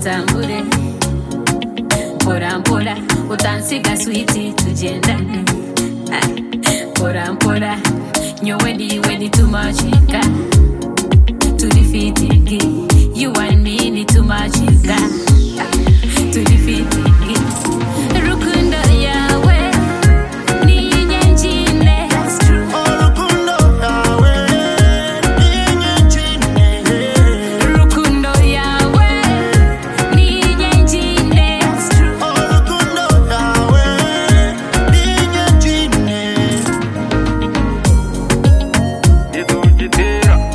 tutambure mpora mpora utansiga sweetie tugendane mpora mpora nyowe ndiwe nitumachika to defeat it. You and me need too much to defeat it. Rukundo yawe ni nyenjine. That's true. Rukundo yawe ni nyenjine. Rukundo yawe ni nyenjine. That's true. Rukundo yawe ni nyenjine. Yetujitera.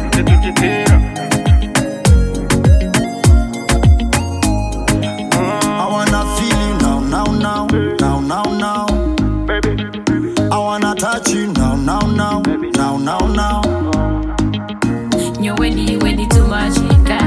I wanna feel you now. Baby. I wanna touch you now. Nyowe ndiwe nitumachika